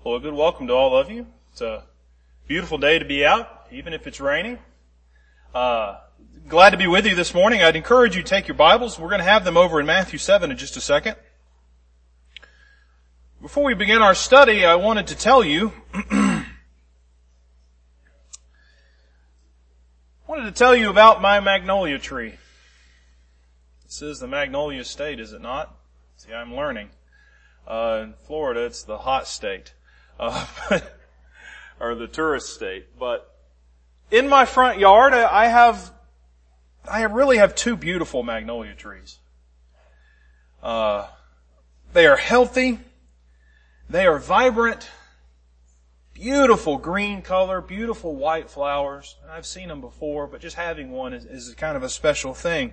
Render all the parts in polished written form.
Well, a good welcome to all of you. It's a beautiful day to be out, even if it's raining. Glad to be with you this morning. I'd encourage you to take your Bibles. We're going to have them over in Matthew 7 in just a second. Before we begin our study, I wanted to tell you, about my magnolia tree. This is the Magnolia State, is it not? See, I'm learning. In Florida, it's the hot state. Or the tourist state. But in my front yard, I really have two beautiful magnolia trees. They are healthy. They are vibrant. Beautiful green color, beautiful white flowers. I've seen them before, but just having one is kind of a special thing.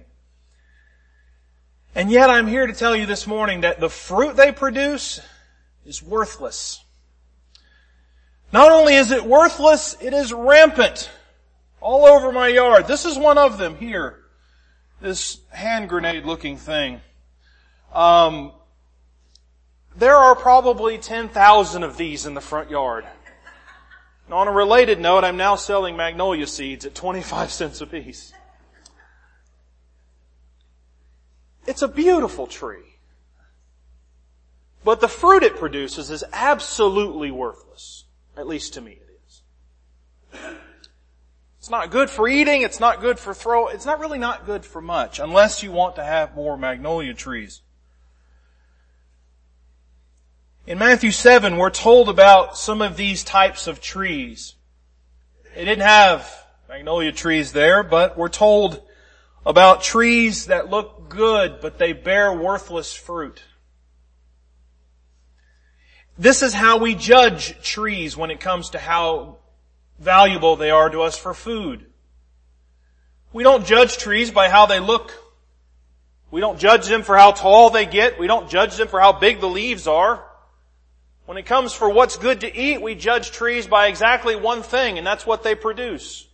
And yet I'm here to tell you this morning that the fruit they produce is worthless. Not only is it worthless, it is rampant all over my yard. This is one of them here. This hand grenade looking thing. There are probably 10,000 of these in the front yard. And on a related note, I'm now selling magnolia seeds at 25 cents a piece. It's a beautiful tree. But the fruit it produces is absolutely worthless. At least to me it is. It's not good for eating, it's not good for it's not really not good for much, unless you want to have more magnolia trees. In Matthew 7, we're told about some of these types of trees. They didn't have magnolia trees there, but we're told about trees that look good, but they bear worthless fruit. This is how we judge trees when it comes to how valuable they are to us for food. We don't judge trees by how they look. We don't judge them for how tall they get. We don't judge them for how big the leaves are. When it comes for what's good to eat, we judge trees by exactly one thing, and that's what they produce.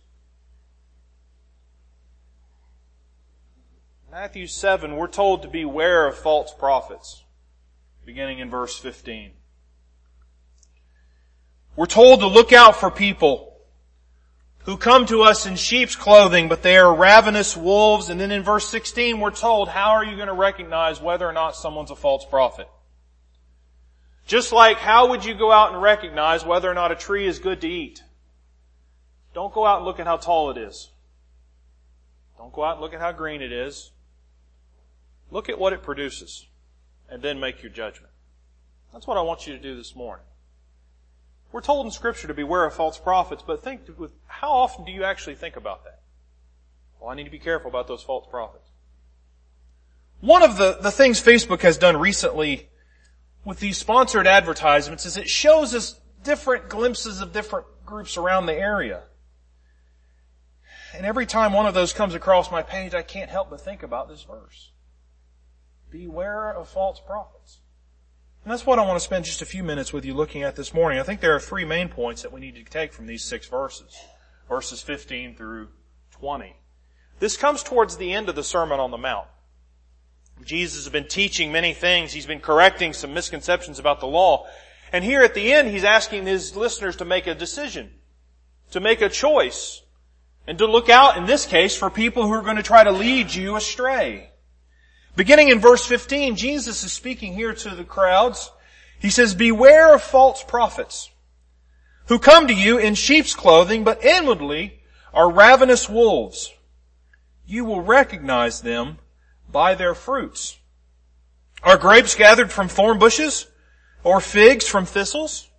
Matthew 7, we're told to beware of false prophets, beginning in verse 15. We're told to look out for people who come to us in sheep's clothing, but they are ravenous wolves. And then in verse 16, we're told, how are you going to recognize whether or not someone's a false prophet? Just like how would you go out and recognize whether or not a tree is good to eat? Don't go out and look at how tall it is. Don't go out and look at how green it is. Look at what it produces and then make your judgment. That's what I want you to do this morning. We're told in Scripture to beware of false prophets, but how often do you actually think about that? Well, I need to be careful about those false prophets. One of the things Facebook has done recently with these sponsored advertisements is it shows us different glimpses of different groups around the area. And every time one of those comes across my page, I can't help but think about this verse. Beware of false prophets. And that's what I want to spend just a few minutes with you looking at this morning. I think there are three main points that we need to take from these 6 verses. Verses 15 through 20. This comes towards the end of the Sermon on the Mount. Jesus has been teaching many things. He's been correcting some misconceptions about the law. And here at the end, He's asking His listeners to make a decision, to make a choice, and to look out, in this case, for people who are going to try to lead you astray. Beginning in verse 15, Jesus is speaking here to the crowds. He says, beware of false prophets who come to you in sheep's clothing, but inwardly are ravenous wolves. You will recognize them by their fruits. Are grapes gathered from thorn bushes or figs from thistles?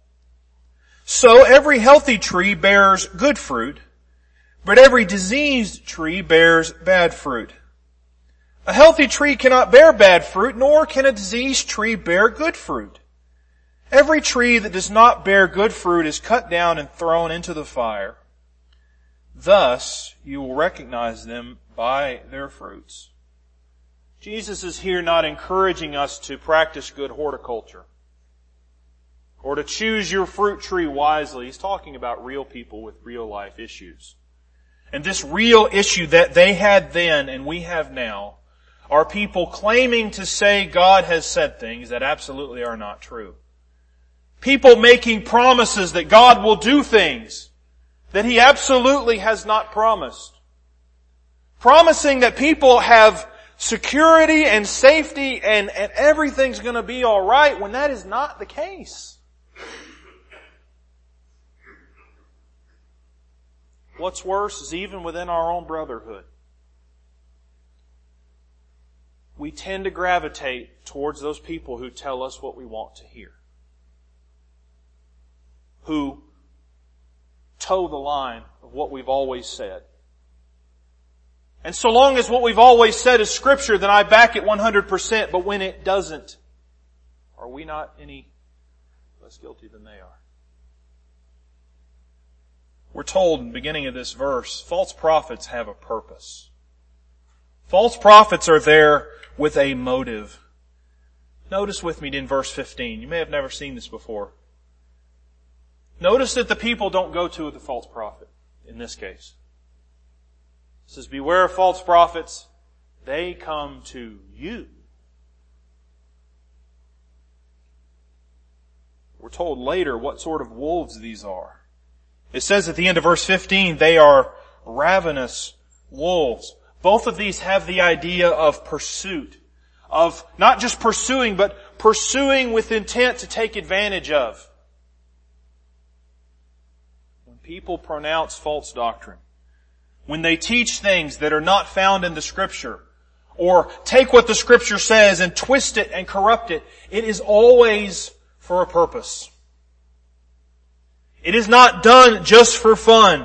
So every healthy tree bears good fruit, but every diseased tree bears bad fruit. A healthy tree cannot bear bad fruit, nor can a diseased tree bear good fruit. Every tree that does not bear good fruit is cut down and thrown into the fire. Thus you will recognize them by their fruits. Jesus is here not encouraging us to practice good horticulture or to choose your fruit tree wisely. He's talking about real people with real life issues. And this real issue that they had then and we have now are people claiming to say God has said things that absolutely are not true. People making promises that God will do things that He absolutely has not promised. Promising that people have security and safety and everything's going to be all right when that is not the case. What's worse is even within our own brotherhood, we tend to gravitate towards those people who tell us what we want to hear, who toe the line of what we've always said. And so long as what we've always said is Scripture, then I back it 100%, but when it doesn't, are we not any less guilty than they are? We're told in the beginning of this verse, false prophets have a purpose. False prophets are there with a motive. Notice with me in verse 15. You may have never seen this before. Notice that the people don't go to the false prophet in this case. It says, beware of false prophets. They come to you. We're told later what sort of wolves these are. It says at the end of verse 15, they are ravenous wolves. Both of these have the idea of pursuit. Of not just pursuing, but pursuing with intent to take advantage of. When people pronounce false doctrine, when they teach things that are not found in the Scripture, or take what the Scripture says and twist it and corrupt it, it is always for a purpose. It is not done just for fun.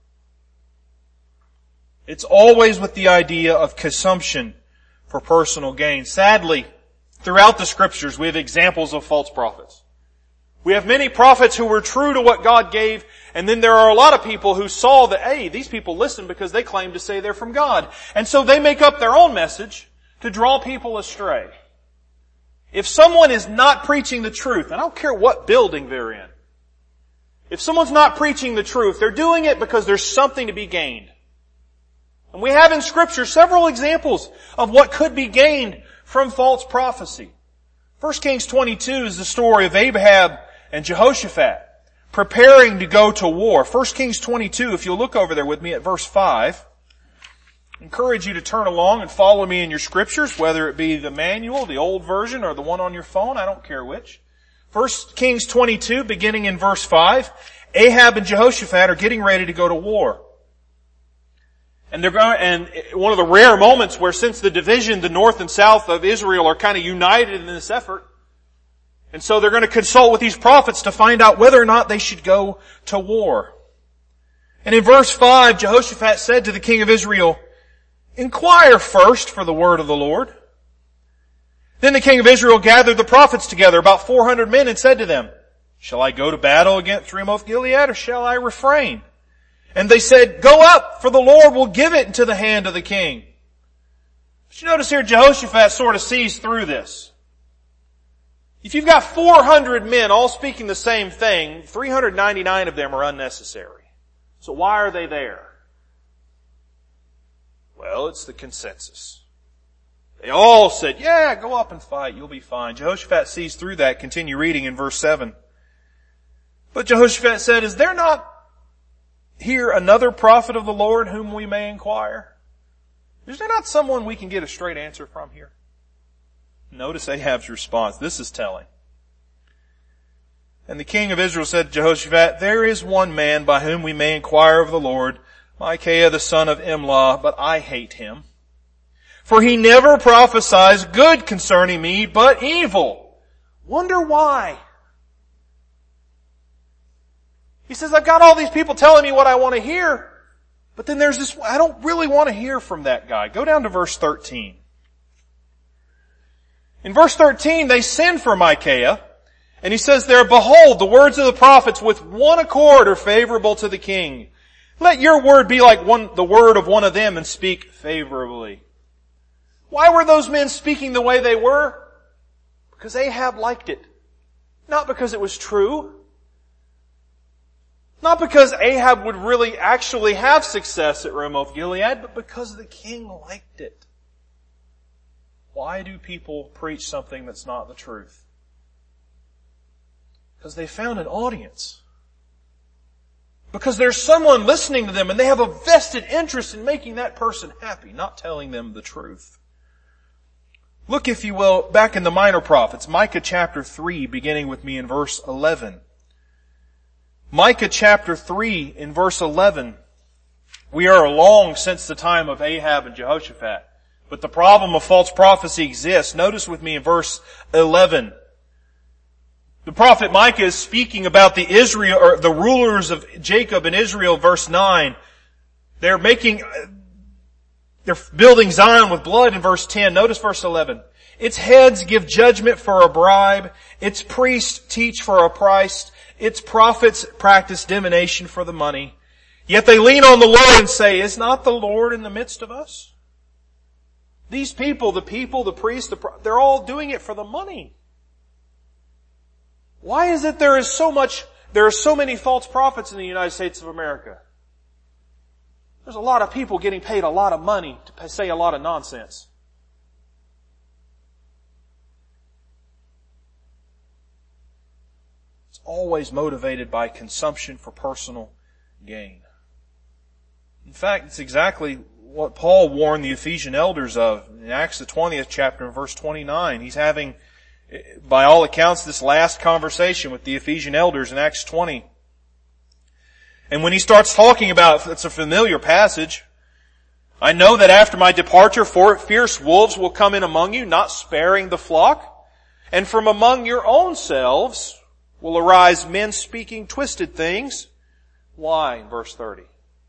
It's always with the idea of consumption for personal gain. Sadly, throughout the Scriptures, we have examples of false prophets. We have many prophets who were true to what God gave, and then there are a lot of people who saw that, hey, these people listen because they claim to say they're from God. And so they make up their own message to draw people astray. If someone is not preaching the truth, I don't care what building they're in, if someone's not preaching the truth, they're doing it because there's something to be gained. And we have in Scripture several examples of what could be gained from false prophecy. 1 Kings 22 is the story of Ahab and Jehoshaphat preparing to go to war. 1 Kings 22, if you'll look over there with me at verse 5, I encourage you to turn along and follow me in your Scriptures, whether it be the manual, the old version, or the one on your phone, I don't care which. 1 Kings 22, beginning in verse 5, Ahab and Jehoshaphat are getting ready to go to war. And one of the rare moments where since the division, the north and south of Israel are kind of united in this effort. And so they're going to consult with these prophets to find out whether or not they should go to war. And in verse 5, Jehoshaphat said to the king of Israel, inquire first for the word of the Lord. Then the king of Israel gathered the prophets together, about 400 men, and said to them, shall I go to battle against Ramoth-Gilead, or shall I refrain? And they said, go up, for the Lord will give it into the hand of the king. But you notice here, Jehoshaphat sort of sees through this. If you've got 400 men all speaking the same thing, 399 of them are unnecessary. So why are they there? Well, it's the consensus. They all said, yeah, go up and fight, you'll be fine. Jehoshaphat sees through that. Continue reading in verse 7. But Jehoshaphat said, is there not here another prophet of the Lord whom we may inquire? Is there not someone we can get a straight answer from here? Notice Ahab's response. This is telling. And the king of Israel said to Jehoshaphat, there is one man by whom we may inquire of the Lord, Micaiah the son of Imlah, but I hate him. For he never prophesies good concerning me, but evil. Wonder why? He says, I've got all these people telling me what I want to hear, but then there's this, I don't really want to hear from that guy. Go down to verse 13. In verse 13, they send for Micaiah, and he says there, behold, the words of the prophets with one accord are favorable to the king. Let your word be like the word of one of them and speak favorably. Why were those men speaking the way they were? Because Ahab liked it. Not because it was true. Not because Ahab would really actually have success at Ramoth-Gilead, but because the king liked it. Why do people preach something that's not the truth? Because they found an audience. Because there's someone listening to them and they have a vested interest in making that person happy, not telling them the truth. Look, if you will, back in the Minor Prophets, Micah chapter 3, beginning with me in verse 11. Micah chapter 3 in verse 11. We are long since the time of Ahab and Jehoshaphat, but the problem of false prophecy exists. Notice with me in verse 11. The prophet Micah is speaking about the rulers of Jacob and Israel, verse 9. They're building Zion with blood in verse 10. Notice verse 11. Its heads give judgment for a bribe. Its priests teach for a price. Its prophets practice divination for the money. Yet they lean on the Lord and say, is not the Lord in the midst of us? These people, the priests, they're all doing it for the money. Why is it there are so many false prophets in the United States of America? There's a lot of people getting paid a lot of money to say a lot of nonsense. It's always motivated by consumption for personal gain. In fact, it's exactly what Paul warned the Ephesian elders of in Acts the 20th chapter and verse 29. He's having, by all accounts, this last conversation with the Ephesian elders in Acts 20. And when he starts talking about, it's a familiar passage, I know that after my departure, fierce wolves will come in among you, not sparing the flock. And from among your own selves will arise men speaking twisted things. Why? In verse 30.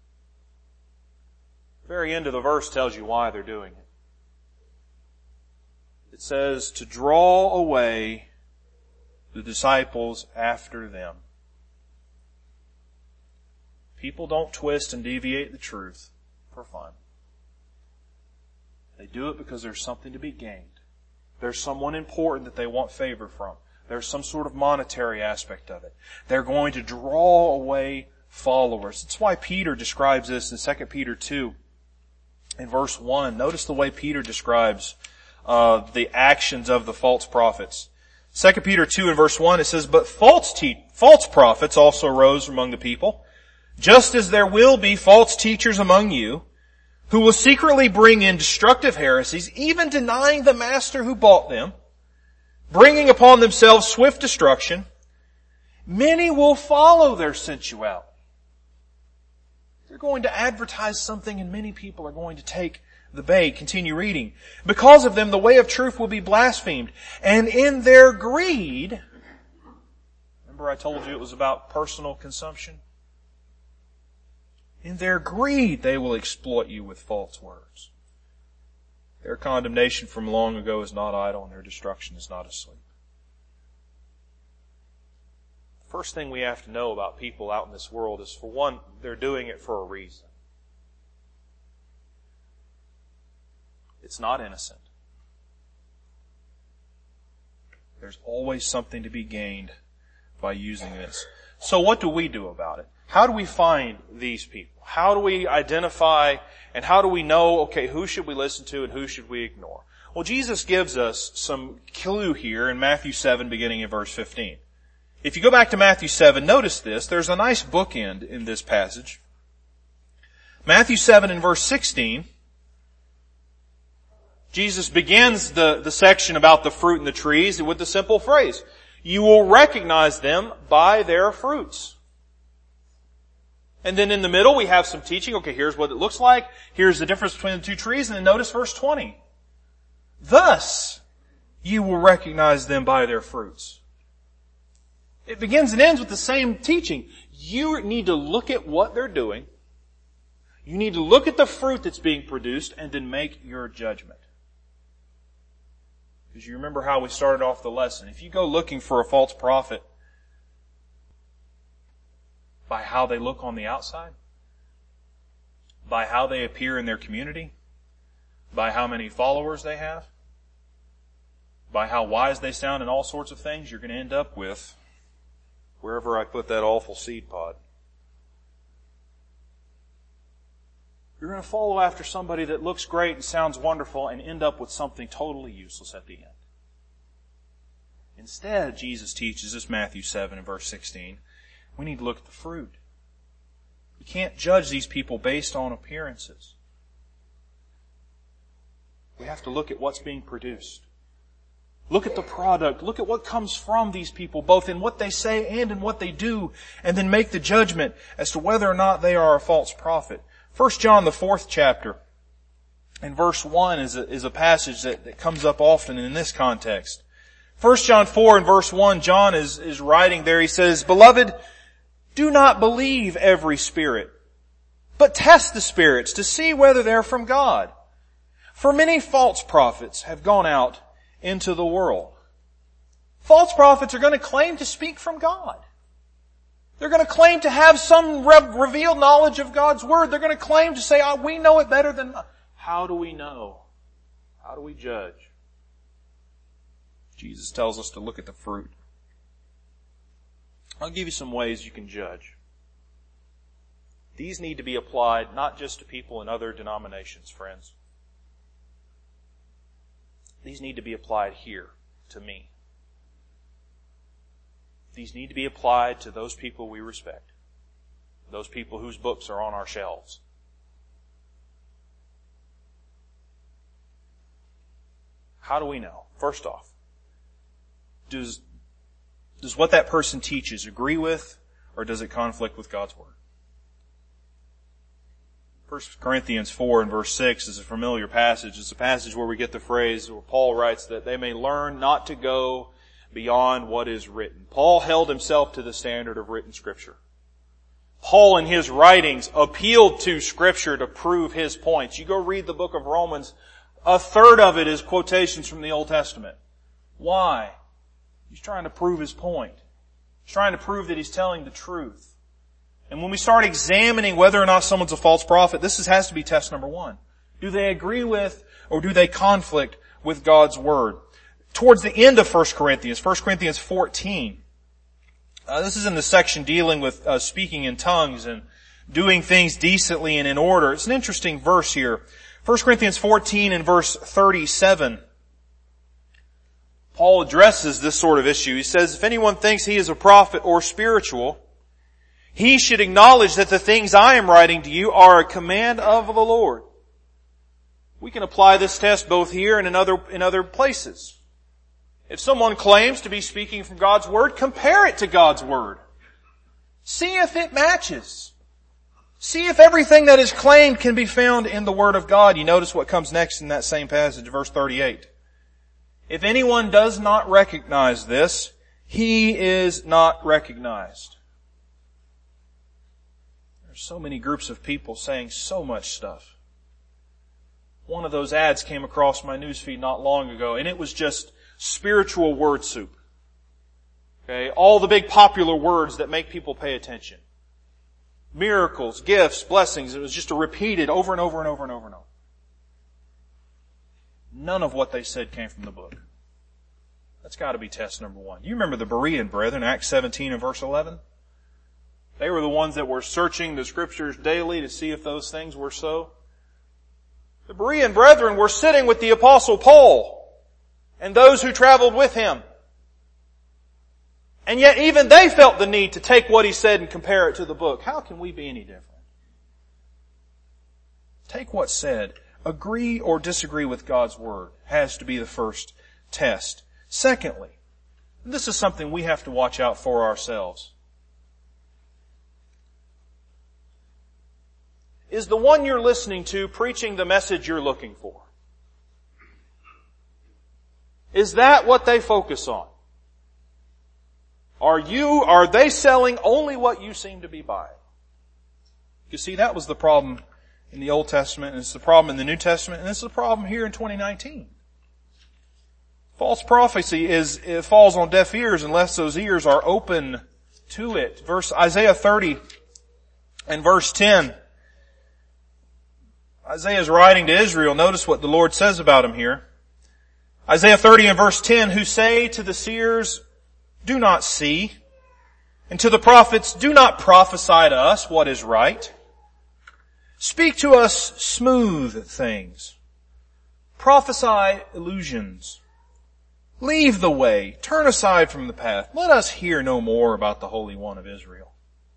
The very end of the verse tells you why they're doing it. It says, to draw away the disciples after them. People don't twist and deviate the truth for fun. They do it because there's something to be gained. There's someone important that they want favor from. There's some sort of monetary aspect of it. They're going to draw away followers. That's why Peter describes this in 2 Peter 2 in verse 1. Notice the way Peter describes the actions of the false prophets. 2 Peter 2 in verse 1, it says, but false prophets also arose among the people, just as there will be false teachers among you, who will secretly bring in destructive heresies, even denying the master who bought them, bringing upon themselves swift destruction. Many will follow their sensuality. They're going to advertise something and many people are going to take the bait. Continue reading. Because of them, the way of truth will be blasphemed. And in their greed, remember I told you it was about personal consumption? In their greed, they will exploit you with false words. Their condemnation from long ago is not idle, and their destruction is not asleep. The first thing we have to know about people out in this world is, for one, they're doing it for a reason. It's not innocent. There's always something to be gained by using this. So what do we do about it? How do we find these people? How do we identify and how do we know, okay, who should we listen to and who should we ignore? Well, Jesus gives us some clue here in Matthew 7 beginning in verse 15. If you go back to Matthew 7, notice this. There's a nice bookend in this passage. Matthew 7 in verse 16, Jesus begins the section about the fruit and the trees with the simple phrase, you will recognize them by their fruits. And then in the middle we have some teaching. Okay, here's what it looks like. Here's the difference between the two trees. And then notice verse 20. Thus you will recognize them by their fruits. It begins and ends with the same teaching. You need to look at what they're doing. You need to look at the fruit that's being produced and then make your judgment. Because you remember how we started off the lesson. If you go looking for a false prophet by how they look on the outside, by how they appear in their community, by how many followers they have, by how wise they sound and all sorts of things, you're going to end up with wherever I put that awful seed pod. You're going to follow after somebody that looks great and sounds wonderful and end up with something totally useless at the end. Instead, Jesus teaches us, Matthew 7 and verse 16, we need to look at the fruit. We can't judge these people based on appearances. We have to look at what's being produced. Look at the product. Look at what comes from these people, both in what they say and in what they do, and then make the judgment as to whether or not they are a false prophet. 1 John, the 4th chapter, and verse 1 is a passage that comes up often in this context. 1 John 4 and verse 1, John is writing there. He says, "Beloved, do not believe every spirit, but test the spirits to see whether they're from God. For many false prophets have gone out into the world." False prophets are going to claim to speak from God. They're going to claim to have some revealed knowledge of God's Word. They're going to claim to say, we know it better than... How do we know? How do we judge? Jesus tells us to look at the fruit. I'll give you some ways you can judge. These need to be applied not just to people in other denominations, friends. These need to be applied here, to me. These need to be applied to those people we respect. Those people whose books are on our shelves. How do we know? First off, does what that person teaches agree with, or does it conflict with God's Word? 1 Corinthians 4 and verse 6 is a familiar passage. It's a passage where we get the phrase where Paul writes that they may learn not to go beyond what is written. Paul held himself to the standard of written Scripture. Paul in his writings appealed to Scripture to prove his points. You go read the book of Romans, a third of it is quotations from the Old Testament. Why? He's trying to prove his point. He's trying to prove that he's telling the truth. And when we start examining whether or not someone's a false prophet, this has to be test number one. Do they agree with or do they conflict with God's Word? Towards the end of 1 Corinthians 14, this is in the section dealing with speaking in tongues and doing things decently and in order. It's an interesting verse here. 1 Corinthians 14 and verse 37. Paul addresses this sort of issue. He says, "If anyone thinks he is a prophet or spiritual, he should acknowledge that the things I am writing to you are a command of the Lord." We can apply this test both here and in other places. If someone claims to be speaking from God's Word, compare it to God's Word. See if it matches. See if everything that is claimed can be found in the Word of God. You notice what comes next in that same passage, verse 38. "If anyone does not recognize this, he is not recognized." There's so many groups of people saying so much stuff. One of those ads came across my newsfeed not long ago, and it was just spiritual word soup. Okay, all the big popular words that make people pay attention. Miracles, gifts, blessings. It was just repeated over and over and over and over and over. None of what they said came from the book. That's got to be test number one. You remember the Berean brethren, Acts 17 and verse 11? They were the ones that were searching the Scriptures daily to see if those things were so. The Berean brethren were sitting with the Apostle Paul and those who traveled with him. And yet even they felt the need to take what he said and compare it to the book. How can we be any different? Take what's said. Agree or disagree with God's Word has to be the first test. Secondly, this is something we have to watch out for ourselves. Is the one you're listening to preaching the message you're looking for? Is that what they focus on? Are they selling only what you seem to be buying? You see, that was the problem in the Old Testament, and it's the problem in the New Testament, and it's the problem here in 2019. False prophecy it falls on deaf ears unless those ears are open to it. Isaiah 30 and verse 10. Isaiah is writing to Israel. Notice what the Lord says about him here. Isaiah 30 and verse 10, "Who say to the seers, do not see, and to the prophets, do not prophesy to us what is right. Speak to us smooth things. Prophesy illusions. Leave the way. Turn aside from the path. Let us hear no more about the Holy One of Israel.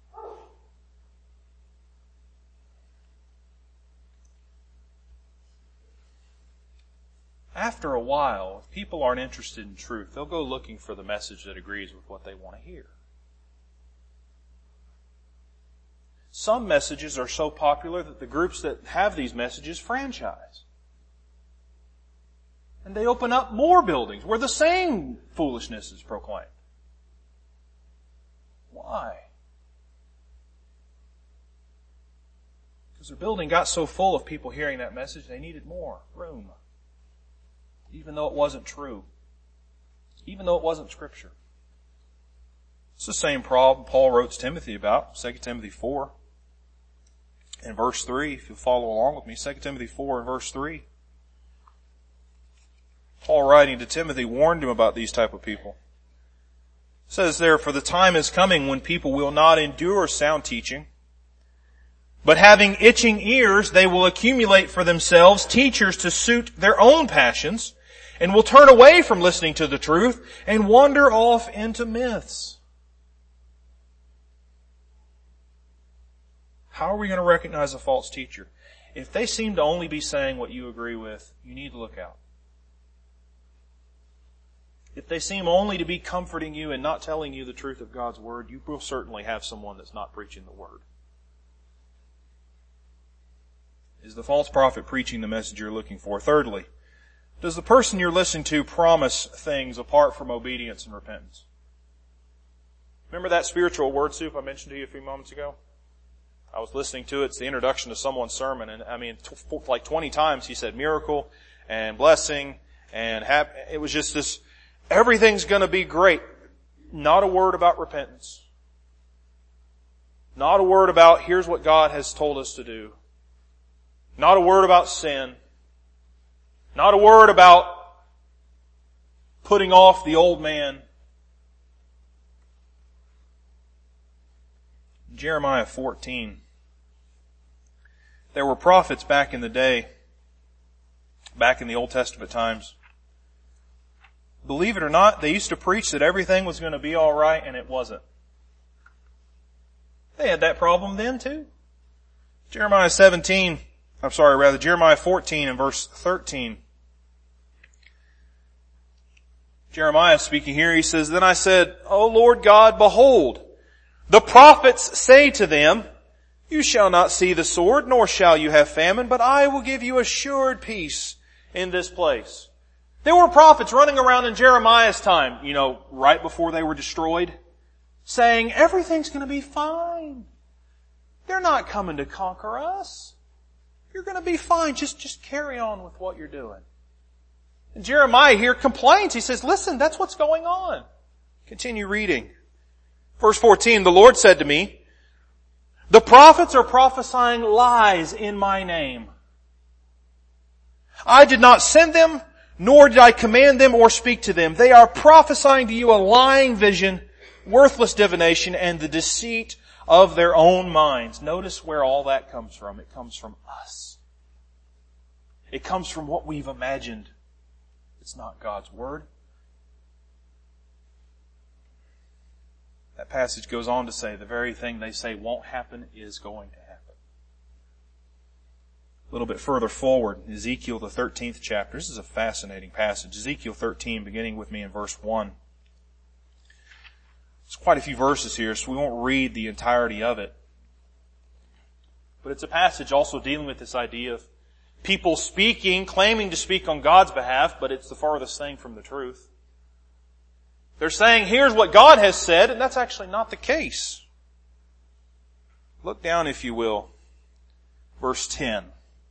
After a while, if people aren't interested in truth, they'll go looking for the message that agrees with what they want to hear. Some messages are so popular that the groups that have these messages franchise. And they open up more buildings where the same foolishness is proclaimed. Why? Because their building got so full of people hearing that message, they needed more room. Even though it wasn't true. Even though it wasn't Scripture. It's the same problem Paul wrote to Timothy about, 2 Timothy 4. In verse 3, if you follow along with me, 2 Timothy 4 and verse 3. Paul, writing to Timothy, warned him about these type of people. It says there, "For the time is coming when people will not endure sound teaching, but having itching ears, they will accumulate for themselves teachers to suit their own passions, and will turn away from listening to the truth and wander off into myths." How are we going to recognize a false teacher? If they seem to only be saying what you agree with, you need to look out. If they seem only to be comforting you and not telling you the truth of God's Word, you will certainly have someone that's not preaching the Word. Is the false prophet preaching the message you're looking for? Thirdly, does the person you're listening to promise things apart from obedience and repentance? Remember that spiritual word soup I mentioned to you a few moments ago? I was listening to it. It's the introduction to someone's sermon. And like 20 times he said miracle and blessing and it was just this, everything's going to be great. Not a word about repentance. Not a word about here's what God has told us to do. Not a word about sin. Not a word about putting off the old man. Jeremiah 14. There were prophets back in the day, back in the Old Testament times. Believe it or not, they used to preach that everything was going to be all right, and it wasn't. They had that problem then too. Jeremiah 14 and verse 13. Jeremiah speaking here, he says, "Then I said, O Lord God, behold, the prophets say to them, you shall not see the sword, nor shall you have famine, but I will give you assured peace in this place." There were prophets running around in Jeremiah's time, right before they were destroyed, saying, everything's going to be fine. They're not coming to conquer us. You're going to be fine. Just carry on with what you're doing. And Jeremiah here complains. He says, listen, that's what's going on. Continue reading. Verse 14, "The Lord said to me, the prophets are prophesying lies in my name. I did not send them, nor did I command them or speak to them. They are prophesying to you a lying vision, worthless divination, and the deceit of their own minds." Notice where all that comes from. It comes from us. It comes from what we've imagined. It's not God's Word. That passage goes on to say the very thing they say won't happen is going to happen. A little bit further forward, Ezekiel the 13th chapter. This is a fascinating passage. Ezekiel 13, beginning with me in verse 1. There's quite a few verses here, so we won't read the entirety of it. But it's a passage also dealing with this idea of people speaking, claiming to speak on God's behalf, but it's the farthest thing from the truth. They're saying, here's what God has said, and that's actually not the case. Look down, if you will. Verse 10.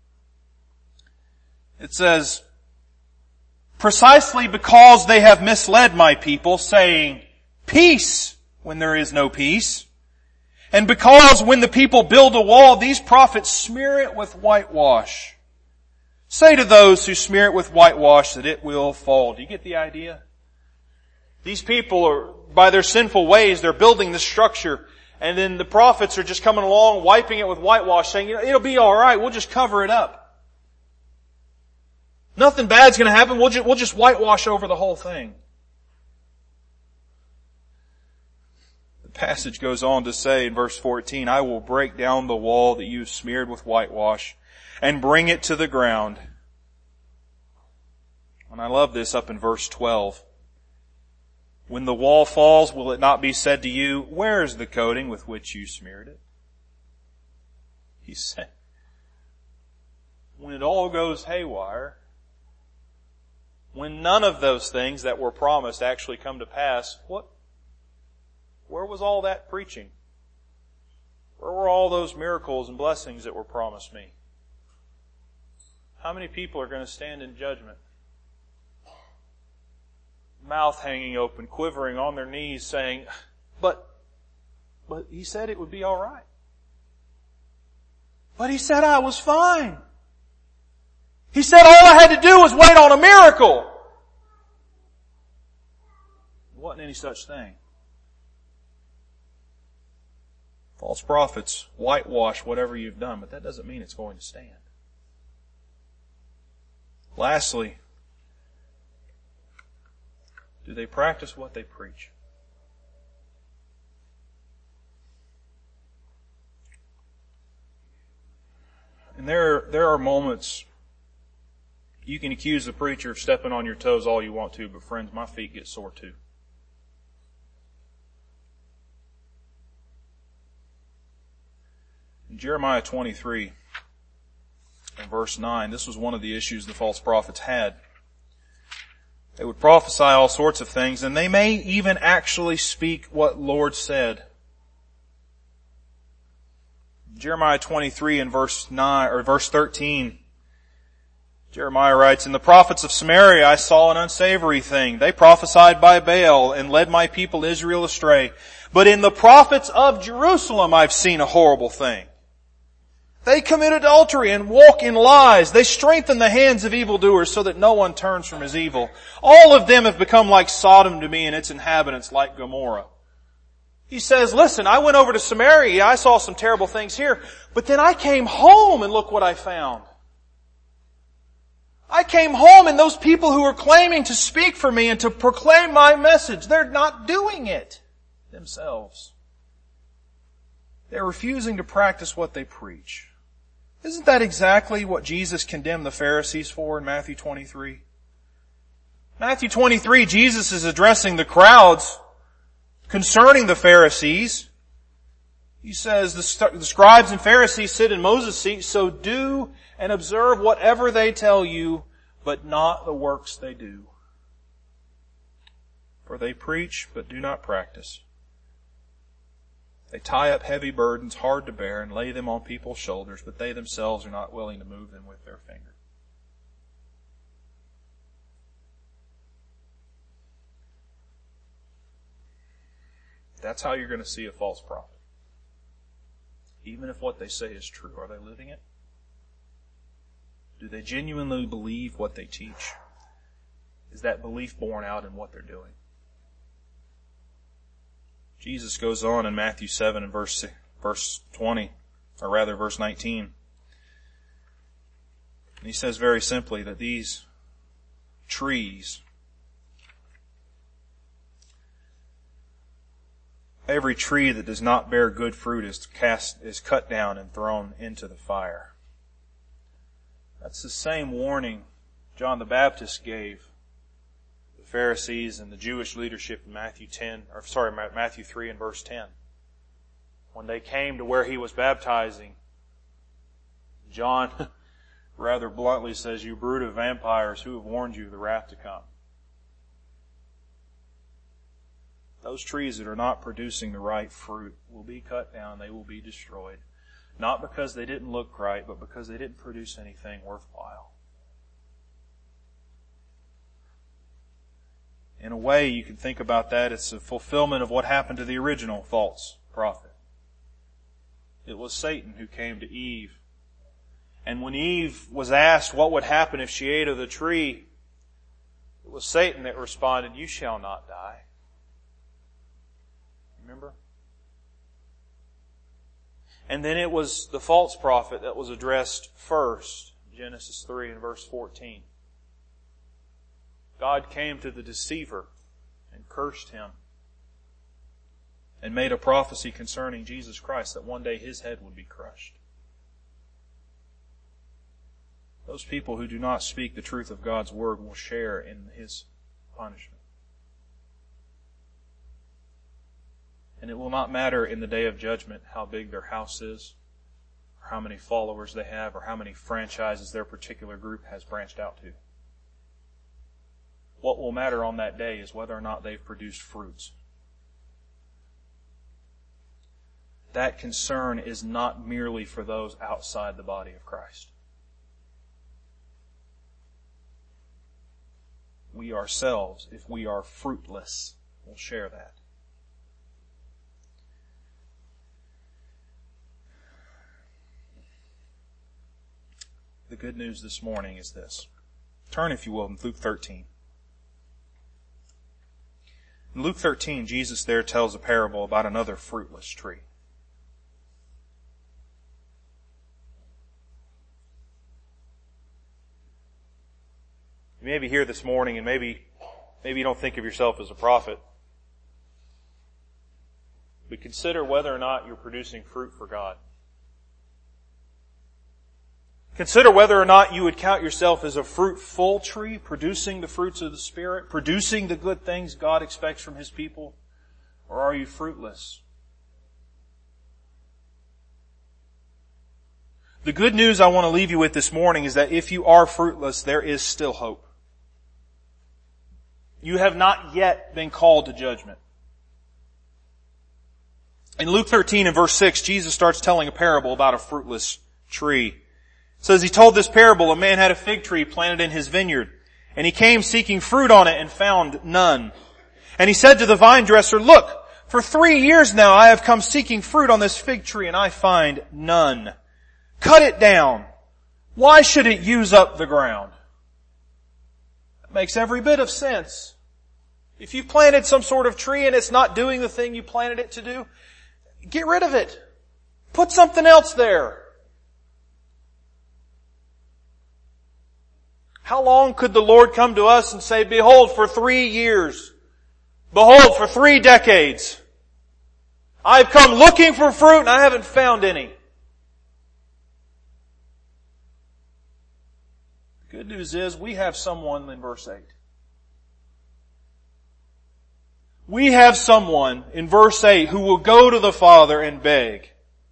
It says, "Precisely because they have misled my people, saying, peace when there is no peace, and because when the people build a wall, these prophets smear it with whitewash. Say to those who smear it with whitewash that it will fall." Do you get the idea? These people are, by their sinful ways, they're building this structure, and then the prophets are just coming along, wiping it with whitewash, saying, it'll be alright, we'll just cover it up. Nothing bad's gonna happen, we'll just whitewash over the whole thing. passage goes on to say in verse 14, I will break down the wall that you smeared with whitewash and bring it to the ground. And I love this up in verse 12. When the wall falls, will it not be said to you, where is the coating with which you smeared it? He said, when it all goes haywire, when none of those things that were promised actually come to pass, where was all that preaching? Where were all those miracles and blessings that were promised me? How many people are going to stand in judgment? Mouth hanging open, quivering on their knees, saying, but he said it would be all right. But he said I was fine. He said all I had to do was wait on a miracle. There wasn't any such thing. False prophets whitewash whatever you've done, but that doesn't mean it's going to stand. Lastly, do they practice what they preach? And there are moments you can accuse the preacher of stepping on your toes all you want to, but friends, my feet get sore too. In Jeremiah 23 and verse 9, this was one of the issues the false prophets had. They would prophesy all sorts of things, and they may even actually speak what Lord said. Jeremiah 23 and verse 9, or verse 13, Jeremiah writes, in the prophets of Samaria I saw an unsavory thing. They prophesied by Baal and led my people Israel astray. But in the prophets of Jerusalem I've seen a horrible thing. They commit adultery and walk in lies. They strengthen the hands of evildoers so that no one turns from his evil. All of them have become like Sodom to me and its inhabitants like Gomorrah. He says, listen, I went over to Samaria. I saw some terrible things here. But then I came home and look what I found. I came home and those people who were claiming to speak for me and to proclaim my message, they're not doing it themselves. They're refusing to practice what they preach. Isn't that exactly what Jesus condemned the Pharisees for in Matthew 23? Matthew 23, Jesus is addressing the crowds concerning the Pharisees. He says, the scribes and Pharisees sit in Moses' seat, so do and observe whatever they tell you, but not the works they do. For they preach, but do not practice. They tie up heavy burdens hard to bear and lay them on people's shoulders, but they themselves are not willing to move them with their finger. That's how you're going to see a false prophet. Even if what they say is true, are they living it? Do they genuinely believe what they teach? Is that belief borne out in what they're doing? Jesus goes on in Matthew 7 and verse 20, or rather verse 19. And he says very simply that these trees, every tree that does not bear good fruit is cut down and thrown into the fire. That's the same warning John the Baptist gave the Pharisees and the Jewish leadership in Matthew 3 and verse 10. When they came to where he was baptizing, John rather bluntly says, "You brood of vampires, who have warned you of the wrath to come?" Those trees that are not producing the right fruit will be cut down, they will be destroyed. Not because they didn't look right, but because they didn't produce anything worthwhile. In a way, you can think about that, it's a fulfillment of what happened to the original false prophet. It was Satan who came to Eve. And when Eve was asked what would happen if she ate of the tree, it was Satan that responded, "You shall not die." Remember? And then it was the false prophet that was addressed first. Genesis 3 and verse 14. God came to the deceiver and cursed him. and made a prophecy concerning Jesus Christ that one day His head would be crushed. Those people who do not speak the truth of God's Word will share in His punishment. And it will not matter in the day of judgment how big their house is, or how many followers they have, or how many franchises their particular group has branched out to. What will matter on that day is whether or not they've produced fruits. That concern is not merely for those outside the body of Christ. We ourselves, if we are fruitless, will share that. The good news this morning is this. Turn, if you will, in Luke 13. In Luke 13, Jesus there tells a parable about another fruitless tree. You may be here this morning and maybe you don't think of yourself as a prophet. But consider whether or not you're producing fruit for God. Consider whether or not you would count yourself as a fruitful tree, producing the fruits of the Spirit, producing the good things God expects from His people, or are you fruitless? The good news I want to leave you with this morning is that if you are fruitless, there is still hope. You have not yet been called to judgment. In Luke 13 and verse 6, Jesus starts telling a parable about a fruitless tree. It says, He told this parable, a man had a fig tree planted in his vineyard, and he came seeking fruit on it and found none. And he said to the vine dresser, Look, for 3 years now I have come seeking fruit on this fig tree, and I find none. Cut it down. Why should it use up the ground? That makes every bit of sense. If you planted some sort of tree and it's not doing the thing you planted it to do, get rid of it. Put something else there. How long could the Lord come to us and say, Behold, for 3 years, behold, for 3 decades, I've come looking for fruit and I haven't found any. The good news is we have someone in verse 8. We have someone in verse 8 who will go to the Father and beg.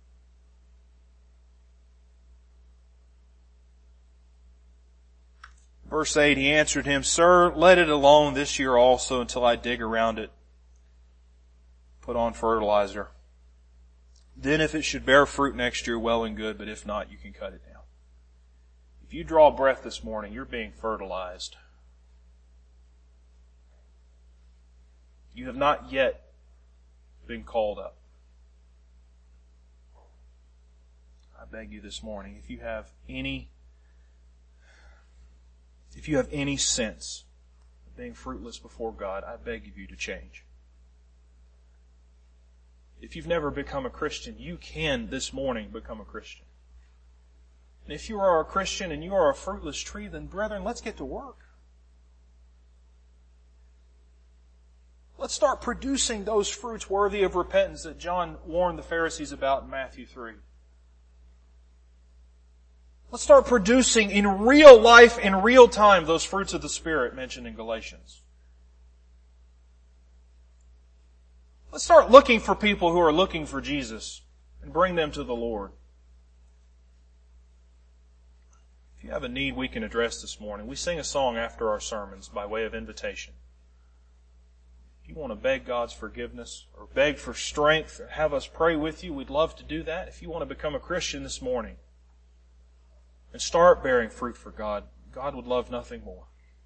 Verse 8, He answered him, Sir, let it alone this year also until I dig around it. Put on fertilizer. Then if it should bear fruit next year, well and good, but if not, you can cut it down. If you draw breath this morning, you're being fertilized. You have not yet been called up. I beg you this morning, if you have any sense of being fruitless before God, I beg of you to change. If you've never become a Christian, you can this morning become a Christian. And if you are a Christian and you are a fruitless tree, then brethren, let's get to work. Let's start producing those fruits worthy of repentance that John warned the Pharisees about in Matthew 3. Let's start producing in real life, in real time, those fruits of the Spirit mentioned in Galatians. Let's start looking for people who are looking for Jesus and bring them to the Lord. If you have a need we can address this morning, we sing a song after our sermons by way of invitation. If you want to beg God's forgiveness or beg for strength or have us pray with you, we'd love to do that. If you want to become a Christian this morning and start bearing fruit for God, God would love nothing more.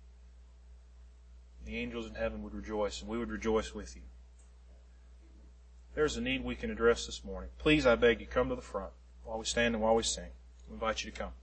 The angels in heaven would rejoice and we would rejoice with you. There's a need we can address this morning. Please, I beg you, come to the front while we stand and while we sing. I invite you to come.